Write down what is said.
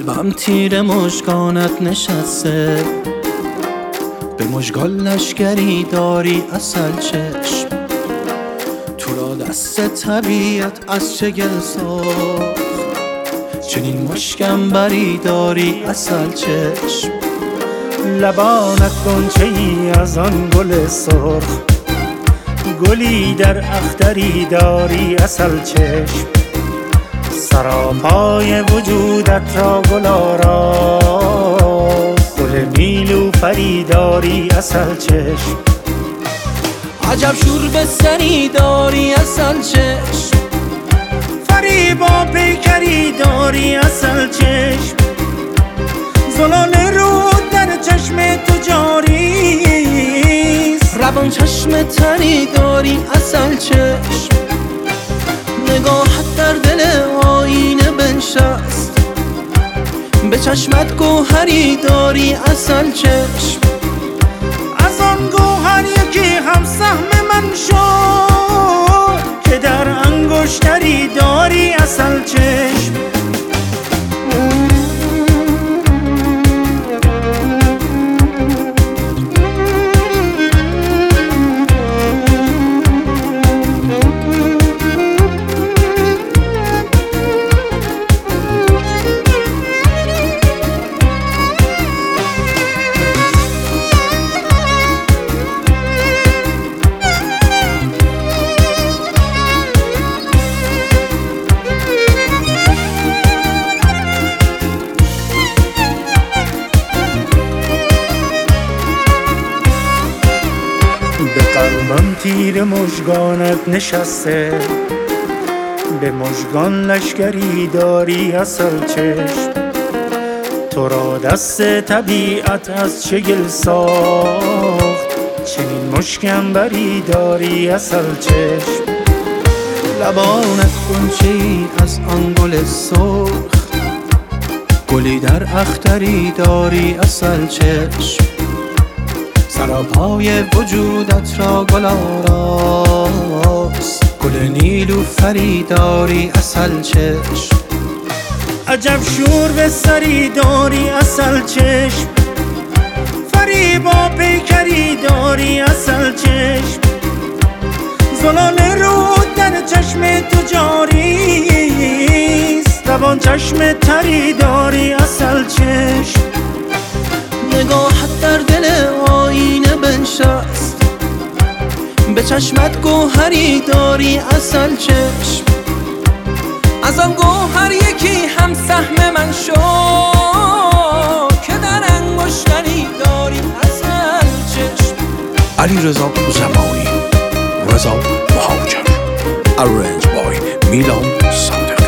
قلبم تیر مژگانت نشسته، به مژگان لشکری داری عسل چشم. تو را دست طبیعت از چگل ساخت، چنین مشکم بری داری عسل چشم. لبانت غنچه ای از آن گل سرخ، گلی در اختری داری عسل چشم. سراپای وجودت را گل آراست، گل نیلوفری داری عسل چشم. عجب شور به سری داری عسل چشم، فریبا پیکری داری عسل چشم. زلال رود در چشم تو جاریست، روان چشم تری داری عسل چشم. نگاهت در دل آینه بنشست، به چشمت گوهری داری عسل چشم. از آن گوهر یکی هم سهم من شد، که در انگشتری داری عسل چشم. به قلبم تیر مژگانت نشسته، به مژگان لشکری داری عسل چشم. تو را دست طبیعت از چگل ساخت، چنین مشکم بری داری عسل چشم. لبانت غنچه‌ای از آن گل سرخ، گلی در اختری داری عسل چشم. سراپای وجودت را گل آراست، گل نیلوفری داری عسل چشم. عجب شور به سری داری عسل چشم، فریبا پیکری داری عسل چشم. زلال رود در چشم تو جاریست، روان چشم تری داری عسل چشم. نگاهت در دل آینه بنشست، به چشمت گوهری داری عسل چشم. از آن گوهر یکی هم سهم من شد، که در انگشتری داری عسل چشم. علیرضا زمانی، رضا مهاجر. Arranged by میلان صادق.